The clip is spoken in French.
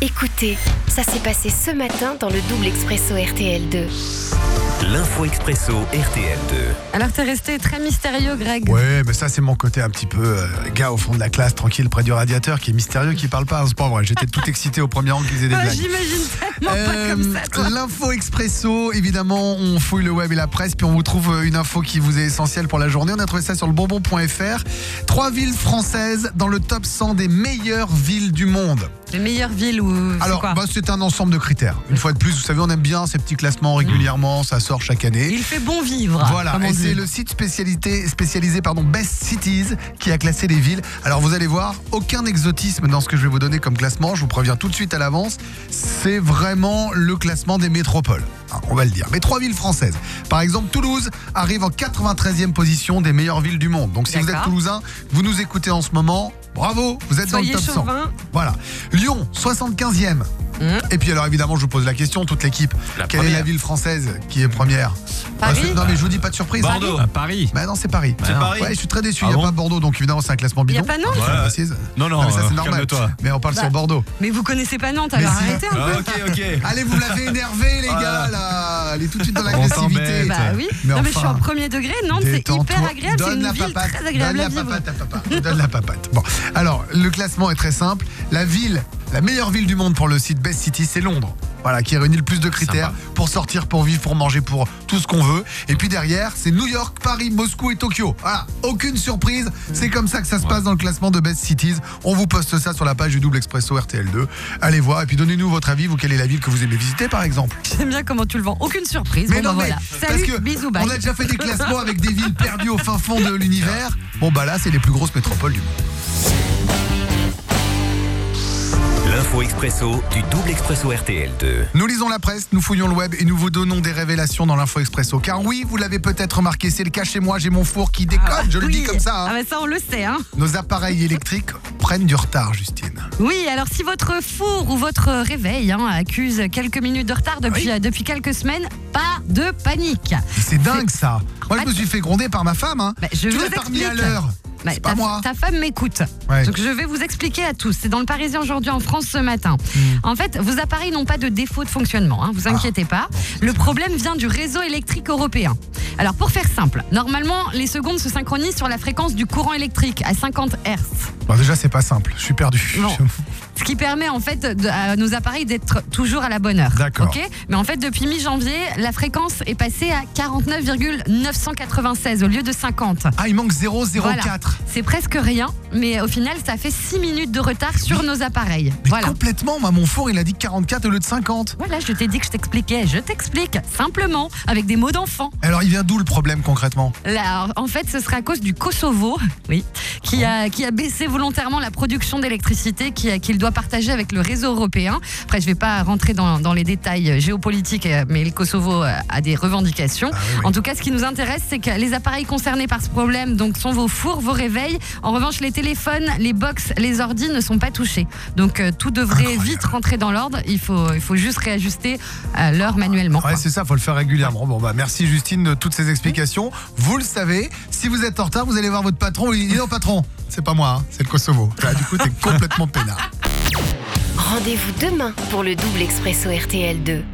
Écoutez, ça s'est passé ce matin dans le double expresso RTL2. L'info expresso RTL2. Alors t'es resté très mystérieux, Greg. Ouais, mais ça c'est mon côté un petit peu gars au fond de la classe, tranquille près du radiateur, qui est mystérieux, qui parle pas. C'est pas vrai, j'étais tout excité au premier rang qu'ils aient des blagues. J'imagine tellement pas comme ça, toi. L'info expresso, évidemment, on fouille le web et la presse, puis on vous trouve une info qui vous est essentielle pour la journée. On a trouvé ça sur le bonbon.fr. 3 villes françaises dans le top 100 des meilleures villes du monde. Les meilleures villes ou Alors, quoi c'est un ensemble de critères. Une fois de plus, vous savez, on aime bien ces petits classements régulièrement, ça sort chaque année. Il fait bon vivre. Voilà, et c'est le site spécialisé Best Cities qui a classé les villes. Alors vous allez voir, aucun exotisme dans ce que je vais vous donner comme classement, je vous préviens tout de suite à l'avance, c'est vraiment le classement des métropoles, on va le dire. Mais 3 villes françaises. Par exemple, Toulouse arrive en 93e position des meilleures villes du monde. Donc si vous êtes toulousain, vous nous écoutez en ce moment, bravo, vous êtes Soyez dans le top 100. chauvin. Voilà. Lyon, 75e. Et puis alors évidemment je vous pose la question, toute l'équipe, quelle est la ville française qui est première? Paris. Non mais je vous dis pas de surprise. Bordeaux. Paris. Bah non, c'est Paris. C'est Paris. Ouais, je suis très déçu, il n'y a pas Bordeaux, donc évidemment c'est un classement bidon. Il n'y a pas Nantes. Je précise. Non, mais ça c'est normal. calme-toi. Mais on parle sur Bordeaux. Mais vous connaissez pas Nantes, alors Mais si. arrêtez un peu. Ok. Allez, vous me l'avez énervé les gars là. Allez tout de suite dans l'agressivité. t'embête. Bah oui. Mais Non mais je suis enfin, en premier degré. Nantes c'est détends-toi. hyper agréable. C'est Donne une la ville papate, très agréable à donne la vivre. papate à papa. Donne la papate. Bon, alors le classement est très simple. La meilleure ville du monde pour le site Best City, c'est Londres. Voilà, qui réunit le plus de critères pour sortir, pour vivre, pour manger, pour tout ce qu'on veut. Et puis derrière, c'est New York, Paris, Moscou et Tokyo. Voilà, aucune surprise. C'est comme ça que ça se passe dans le classement de Best Cities. On vous poste ça sur la page du Double Expresso RTL2. Allez voir et puis donnez-nous votre avis. Vous, quelle est la ville que vous aimez visiter par exemple? J'aime bien comment tu le vends. Aucune surprise. Mais Bon, non, bah, mais voilà. parce Salut, que bisous, bye. on a déjà fait des classements avec des villes perdues au fin fond de l'univers. Bon bah là, c'est les plus grosses métropoles du monde. L'info expresso du double expresso RTL2. Nous lisons la presse, nous fouillons le web et nous vous donnons des révélations dans l'info expresso. Car oui, vous l'avez peut-être remarqué, c'est le cas chez moi, j'ai mon four qui déconne, je le dis comme ça. Ah bah ça on le sait hein. Nos appareils électriques prennent du retard, Justine. Oui, alors si votre four ou votre réveil accuse quelques minutes de retard depuis quelques semaines, pas de panique. Et c'est dingue ça. Moi je me suis fait gronder par ma femme. Bah, je tu vous l'as pas remis à explique. l'heure. C'est pas moi. Ta femme m'écoute. Ouais. Donc je vais vous expliquer à tous. C'est dans le Parisien aujourd'hui en France ce matin. En fait, vos appareils n'ont pas de défaut de fonctionnement. Vous inquiétez pas. Le problème vient du réseau électrique européen. Alors pour faire simple, normalement les secondes se synchronisent sur la fréquence du courant électrique à 50 Hz. Bon, déjà c'est pas simple, je suis perdu. Non. Ce qui permet en fait à nos appareils d'être toujours à la bonne heure. D'accord. Ok. Mais en fait depuis mi-janvier, la fréquence est passée à 49,996 au lieu de 50. Ah, il manque 0,04. Voilà. C'est presque rien, mais au final, ça fait 6 minutes de retard sur nos appareils. Mais Voilà. complètement, moi mon four il a dit 44 au lieu de 50. Voilà, je t'ai dit que je t'expliquais. Je t'explique simplement avec des mots d'enfant. Alors il vient d'où le problème concrètement? Là, en fait, ce sera à cause du Kosovo, oui, qui a baissé volontairement la production d'électricité qu'il doit partager avec le réseau européen. Après, je ne vais pas rentrer dans les détails géopolitiques, mais le Kosovo a des revendications. Ah, oui. En tout cas, ce qui nous intéresse, c'est que les appareils concernés par ce problème donc, sont vos fours, vos réveils. En revanche, les téléphones, les box, les ordis ne sont pas touchés. Donc, tout devrait vite rentrer dans l'ordre. Il faut juste réajuster l'heure manuellement. Ouais, c'est ça, faut le faire régulièrement. Bon, bah, merci Justine de toutes ces explications. Vous le savez, si vous êtes en retard, vous allez voir votre patron. Il dit non, patron, c'est pas moi, c'est le Kosovo. Là, du coup, t'es complètement peinard. Rendez-vous demain pour le double expresso RTL2.